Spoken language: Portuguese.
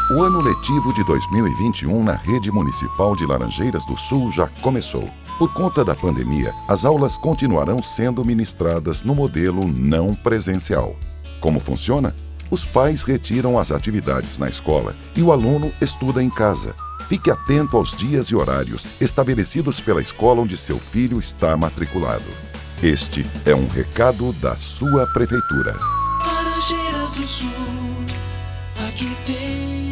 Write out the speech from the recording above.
O ano letivo de 2021 na Rede Municipal de Laranjeiras do Sul já começou. Por conta da pandemia, as aulas continuarão sendo ministradas no modelo não presencial. Como funciona? Os pais retiram as atividades na escola e o aluno estuda em casa. Fique atento aos dias e horários estabelecidos pela escola onde seu filho está matriculado. Este é um recado da sua prefeitura. Laranjeiras do Sul, aqui tem